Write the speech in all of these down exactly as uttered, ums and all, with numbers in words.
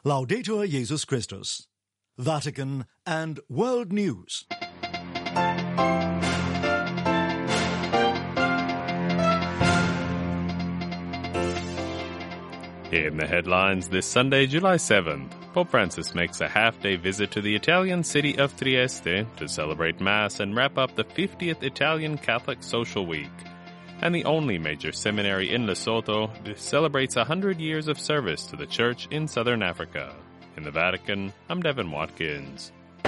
Laudetur Jesus Christus. Vatican and World News. In the headlines this Sunday, July seventh, Pope Francis makes a half-day visit to the Italian city of Trieste to celebrate Mass and wrap up the fiftieth Italian Catholic Social Week. And the only major seminary in Lesotho celebrates one hundred years of service to the Church in southern Africa. In the Vatican, I'm Devin Watkins.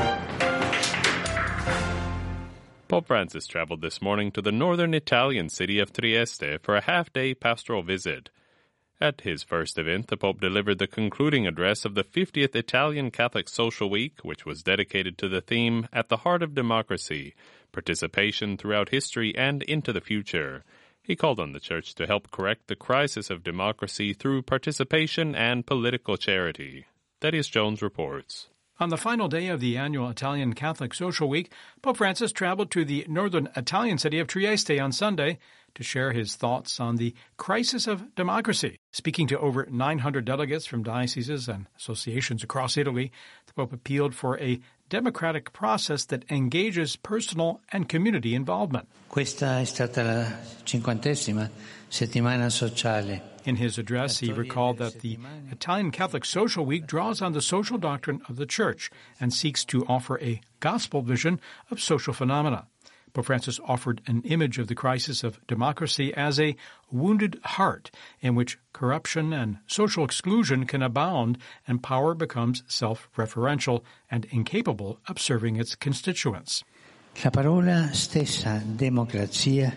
Pope Francis traveled this morning to the northern Italian city of Trieste for a half-day pastoral visit. At his first event, the Pope delivered the concluding address of the fiftieth Italian Catholic Social Week, which was dedicated to the theme, At the Heart of Democracy, Participation Throughout History and into the Future. He called on the Church to help correct the crisis of democracy through participation and political charity. Thaddeus Jones reports. On the final day of the annual Italian Catholic Social Week, Pope Francis traveled to the northern Italian city of Trieste on Sunday to share his thoughts on the crisis of democracy. Speaking to over nine hundred delegates from dioceses and associations across Italy, the Pope appealed for a democratic process that engages personal and community involvement. Questa è stata la cinquantesima settimana sociale. In his address, he recalled that the Italian Catholic Social Week draws on the social doctrine of the Church and seeks to offer a gospel vision of social phenomena. Pope Francis offered an image of the crisis of democracy as a wounded heart in which corruption and social exclusion can abound and power becomes self-referential and incapable of serving its constituents. La parola stessa, democrazia,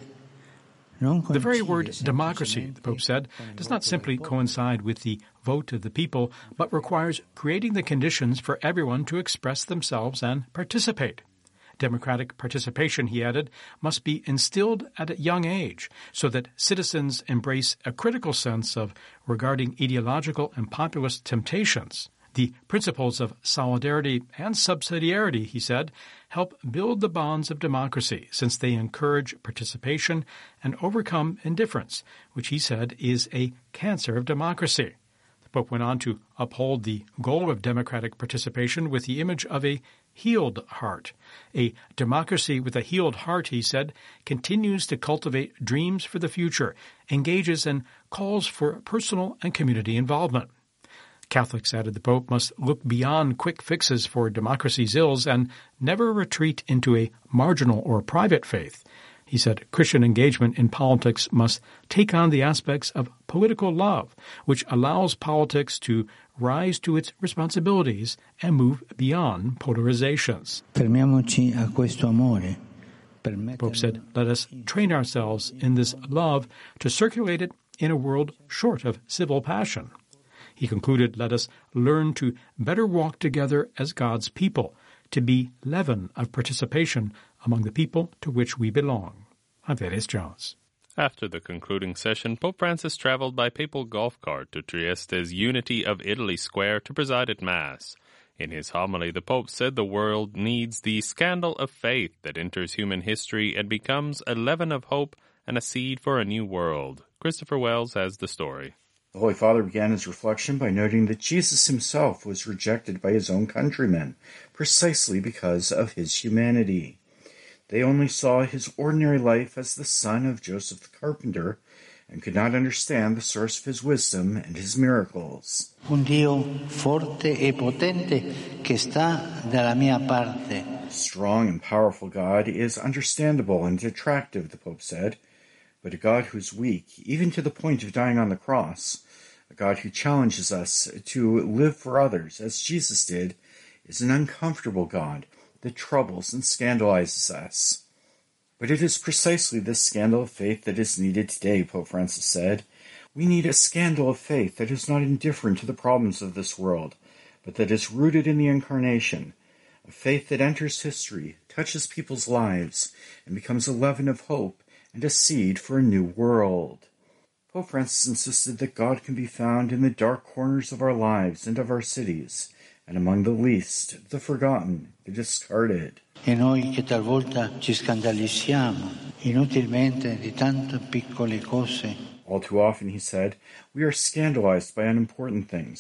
The very word democracy, the Pope said, does not simply coincide with the vote of the people, but requires creating the conditions for everyone to express themselves and participate. Democratic participation, he added, must be instilled at a young age so that citizens embrace a critical sense of regarding ideological and populist temptations. The principles of solidarity and subsidiarity, he said, help build the bonds of democracy since they encourage participation and overcome indifference, which he said is a cancer of democracy. The Pope went on to uphold the goal of democratic participation with the image of a healed heart. A democracy with a healed heart, he said, continues to cultivate dreams for the future, engages and calls for personal and community involvement. Catholics, added the Pope, must look beyond quick fixes for democracy's ills and never retreat into a marginal or private faith. He said Christian engagement in politics must take on the aspects of political love, which allows politics to rise to its responsibilities and move beyond polarizations. Fermiamoci a questo amore. Pope said, let us train ourselves in this love to circulate it in a world short of civil passion. He concluded, let us learn to better walk together as God's people, to be leaven of participation among the people to which we belong. I'm Thaddeus Jones. After the concluding session, Pope Francis traveled by papal golf cart to Trieste's Unity of Italy Square to preside at Mass. In his homily, the Pope said the world needs the scandal of faith that enters human history and becomes a leaven of hope and a seed for a new world. Christopher Wells has the story. The Holy Father began his reflection by noting that Jesus himself was rejected by his own countrymen, precisely because of his humanity. They only saw his ordinary life as the son of Joseph the carpenter, and could not understand the source of his wisdom and his miracles. Un Dio forte e potente che sta dalla mia parte. Strong and powerful God is understandable and attractive, the Pope said. But a God who's weak, even to the point of dying on the cross, a God who challenges us to live for others, as Jesus did, is an uncomfortable God that troubles and scandalizes us. But it is precisely this scandal of faith that is needed today, Pope Francis said. We need a scandal of faith that is not indifferent to the problems of this world, but that is rooted in the Incarnation, a faith that enters history, touches people's lives, and becomes a leaven of hope and a seed for a new world. Pope Francis insisted that God can be found in the dark corners of our lives and of our cities, and among the least, the forgotten, the discarded. E noi che talvolta ci scandalizziamo inutilmente di tante piccole cose. All too often, he said, we are scandalized by unimportant things,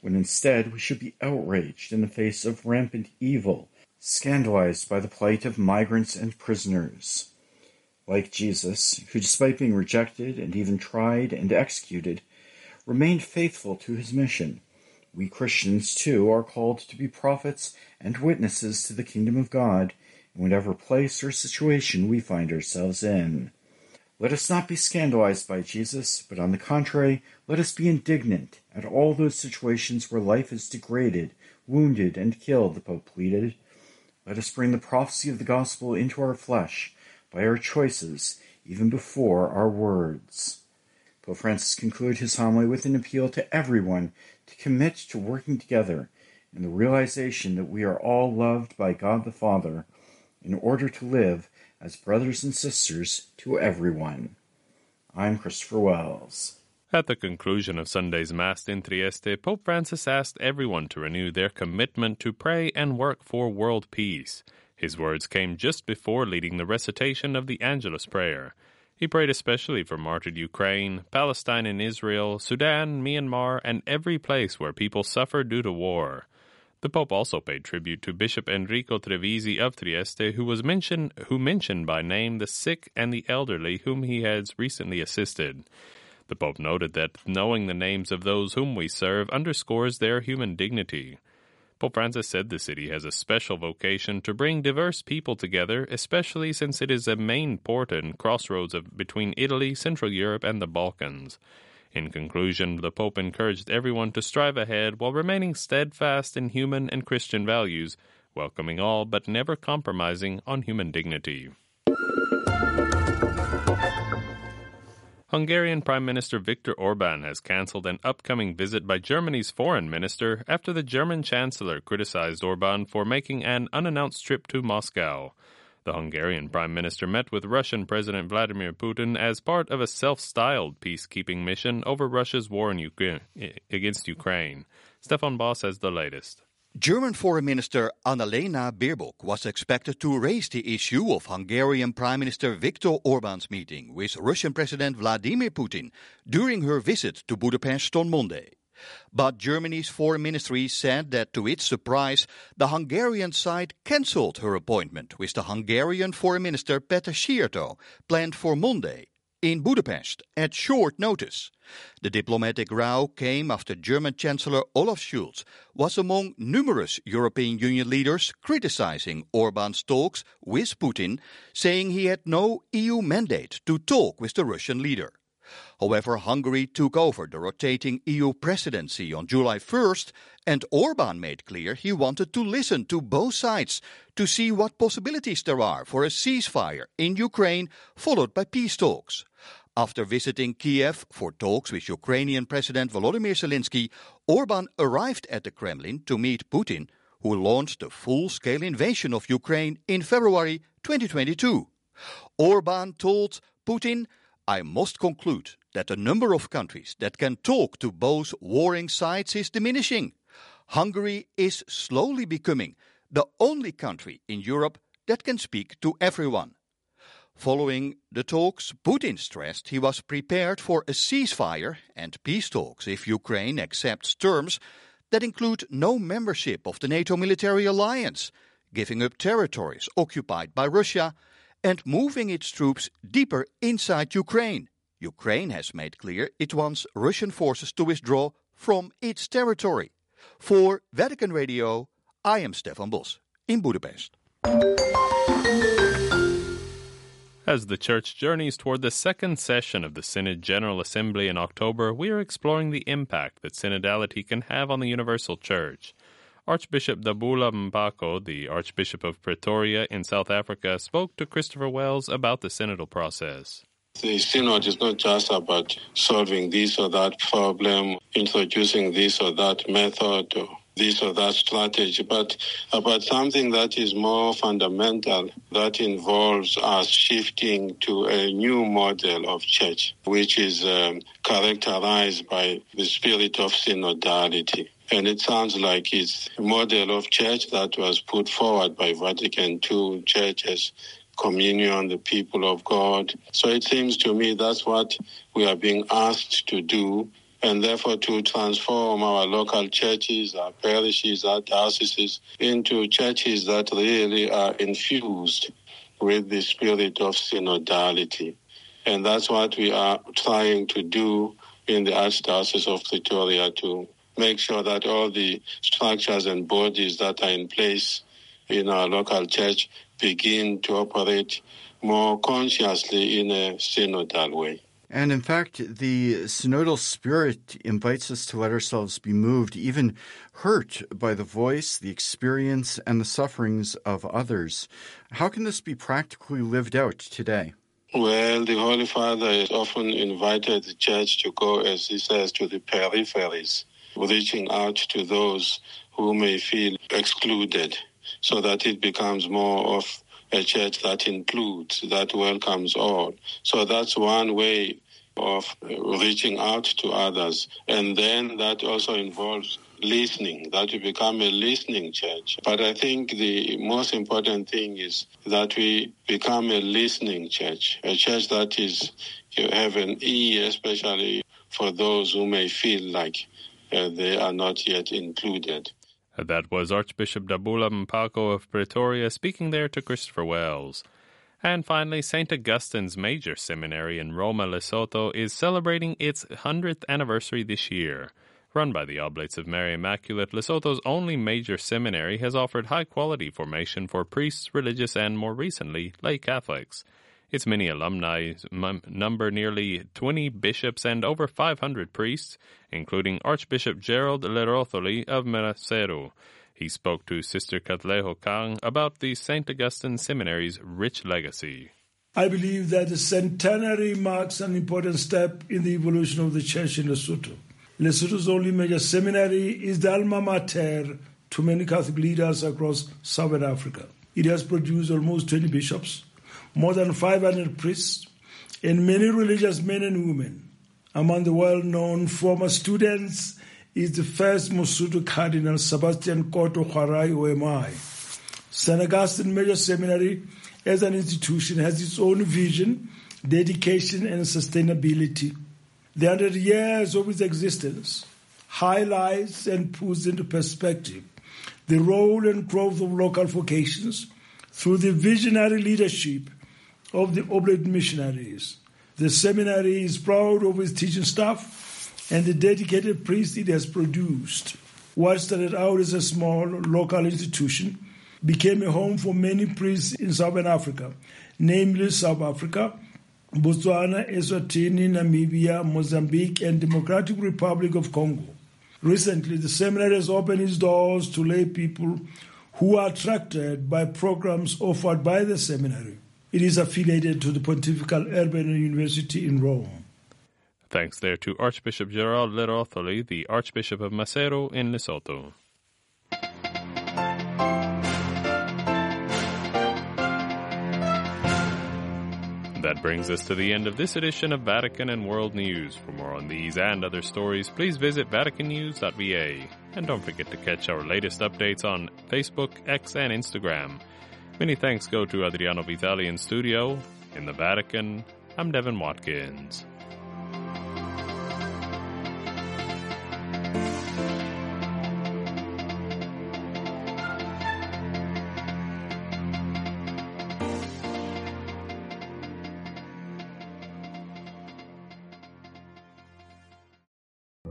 when instead we should be outraged in the face of rampant evil, scandalized by the plight of migrants and prisoners. Like Jesus, who despite being rejected and even tried and executed, remained faithful to his mission, we Christians, too, are called to be prophets and witnesses to the kingdom of God in whatever place or situation we find ourselves in. Let us not be scandalized by Jesus, but on the contrary, let us be indignant at all those situations where life is degraded, wounded, and killed, the Pope pleaded. Let us bring the prophecy of the gospel into our flesh by our choices, even before our words. Pope Francis concluded his homily with an appeal to everyone to commit to working together in the realization that we are all loved by God the Father in order to live as brothers and sisters to everyone. I'm Christopher Wells. At the conclusion of Sunday's Mass in Trieste, Pope Francis asked everyone to renew their commitment to pray and work for world peace. His words came just before leading the recitation of the Angelus Prayer. He prayed especially for martyred Ukraine, Palestine and Israel, Sudan, Myanmar, and every place where people suffer due to war. The Pope also paid tribute to Bishop Enrico Trevisi of Trieste, who was mentioned, who mentioned by name the sick and the elderly whom he has recently assisted. The Pope noted that knowing the names of those whom we serve underscores their human dignity. Pope Francis said the city has a special vocation to bring diverse people together, especially since it is a main port and crossroads of, between Italy, Central Europe, and the Balkans. In conclusion, the Pope encouraged everyone to strive ahead while remaining steadfast in human and Christian values, welcoming all but never compromising on human dignity. Hungarian Prime Minister Viktor Orban has cancelled an upcoming visit by Germany's foreign minister after the German Chancellor criticized Orban for making an unannounced trip to Moscow. The Hungarian Prime Minister met with Russian President Vladimir Putin as part of a self-styled peacekeeping mission over Russia's war in Ukraine, against Ukraine. Stefan Boss has the latest. German Foreign Minister Annalena Baerbock was expected to raise the issue of Hungarian Prime Minister Viktor Orban's meeting with Russian President Vladimir Putin during her visit to Budapest on Monday. But Germany's foreign ministry said that, to its surprise, the Hungarian side cancelled her appointment with the Hungarian Foreign Minister Péter Szijjártó, planned for Monday, in Budapest at short notice. The diplomatic row came after German Chancellor Olaf Scholz was among numerous European Union leaders criticizing Orban's talks with Putin, saying he had no E U mandate to talk with the Russian leader. However, Hungary took over the rotating E U presidency on July first, and Orban made clear he wanted to listen to both sides to see what possibilities there are for a ceasefire in Ukraine, followed by peace talks. After visiting Kiev for talks with Ukrainian President Volodymyr Zelensky, Orban arrived at the Kremlin to meet Putin, who launched a full-scale invasion of Ukraine in February twenty twenty-two. Orban told Putin, "I must conclude that the number of countries that can talk to both warring sides is diminishing. Hungary is slowly becoming the only country in Europe that can speak to everyone." Following the talks, Putin stressed he was prepared for a ceasefire and peace talks if Ukraine accepts terms that include no membership of the NATO military alliance, giving up territories occupied by Russia, and moving its troops deeper inside Ukraine. Ukraine has made clear it wants Russian forces to withdraw from its territory. For Vatican Radio, I am Stefan Bos in Budapest. As the Church journeys toward the second session of the Synod General Assembly in October, we are exploring the impact that synodality can have on the universal Church. Archbishop Dabula Mpako, the Archbishop of Pretoria in South Africa, spoke to Christopher Wells about the synodal process. The synod is not just about solving this or that problem, introducing this or that method, or this or that strategy, but about something that is more fundamental, that involves us shifting to a new model of church, which is um, characterized by the spirit of synodality. And it sounds like it's a model of church that was put forward by Vatican Two churches, communion, the people of God. So it seems to me that's what we are being asked to do and therefore to transform our local churches, our parishes, our dioceses into churches that really are infused with the spirit of synodality. And that's what we are trying to do in the Archdiocese of Pretoria, to make sure that all the structures and bodies that are in place in our local church begin to operate more consciously in a synodal way. And in fact, the synodal spirit invites us to let ourselves be moved, even hurt by the voice, the experience, and the sufferings of others. How can this be practically lived out today? Well, the Holy Father has often invited the Church to go, as he says, to the peripheries, reaching out to those who may feel excluded, so that it becomes more of a church that includes, that welcomes all. So that's one way of reaching out to others. And then that also involves listening, that we become a listening church. But I think the most important thing is that we become a listening church, a church that is, you have an ear, especially for those who may feel like uh, they are not yet included. That was Archbishop Dabula Mpako of Pretoria speaking there to Christopher Wells. And finally, Saint Augustine's Major Seminary in Roma, Lesotho is celebrating its one hundredth anniversary this year. Run by the Oblates of Mary Immaculate, Lesotho's only major seminary has offered high-quality formation for priests, religious, and more recently, lay Catholics. Its many alumni m- number nearly twenty bishops and over five hundred priests, including Archbishop Gerald Lerotholi of Maseru. He spoke to Sister Katleho Kang about the Saint Augustine Seminary's rich legacy. I believe that the centenary marks an important step in the evolution of the Church in Lesotho. Lesotho's only major seminary is the alma mater to many Catholic leaders across Southern Africa. It has produced almost twenty bishops, more than five hundred priests, and many religious men and women. Among the well-known former students is the first Mosotho Cardinal Sebastian Koto Hwarai O M I. Saint Augustine Major Seminary, as an institution, has its own vision, dedication, and sustainability. The hundred years of its existence highlights and puts into perspective the role and growth of local vocations through the visionary leadership of the Oblate missionaries. The seminary is proud of its teaching staff and the dedicated priests it has produced. What started out as a small local institution became a home for many priests in Southern Africa, namely South Africa, Botswana, Eswatini, Namibia, Mozambique, and Democratic Republic of Congo. Recently, the seminary has opened its doors to lay people who are attracted by programs offered by the seminary. It is affiliated to the Pontifical Urban University in Rome. Thanks there to Archbishop Gerald Lerotholi, the Archbishop of Maseru in Lesotho. That brings us to the end of this edition of Vatican and World News. For more on these and other stories, please visit vatican news dot v a. And don't forget to catch our latest updates on Facebook, X, and Instagram. Many thanks go to Adriano Vitali in studio. In the Vatican, I'm Devin Watkins.